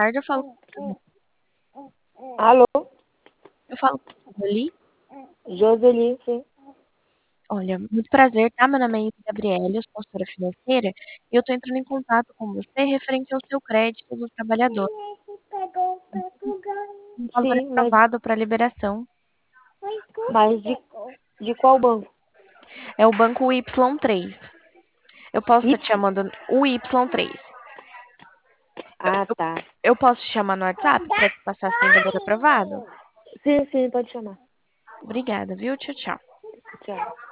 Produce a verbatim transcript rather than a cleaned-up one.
tarde, eu falo com a Sueli. Alô? Eu falo com a Sueli. Joseli, sim. Olha, muito prazer, tá? Meu nome é Isis Gabriele, eu sou consultora financeira, e eu tô entrando em contato com você referente ao seu crédito do trabalhador. Um valor Sim, mas, aprovado para liberação. mas de, de qual banco? É o banco Y três. Eu posso estar Y? te chamando o Y três. Ah, tá. Eu posso te chamar no WhatsApp para te passar sem valor aprovado? Sim, sim, pode chamar. Obrigada, viu? Tchau, tchau. Tchau.